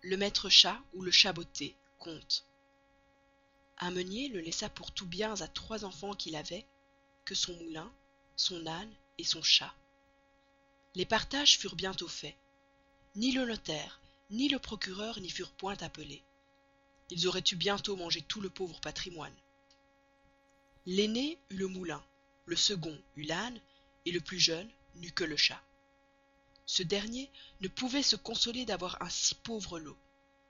le maître chat ou le chat botté, comte. Un meunier le laissa pour tout biens à 3 enfants qu'il avait, que son moulin, son âne et son chat. Les partages furent bientôt faits. Ni le notaire, ni le procureur n'y furent point appelés. Ils auraient eu bientôt mangé tout le pauvre patrimoine. L'aîné eut le moulin, le second eut l'âne, et le plus jeune n'eut que le chat. Ce dernier ne pouvait se consoler d'avoir un si pauvre lot.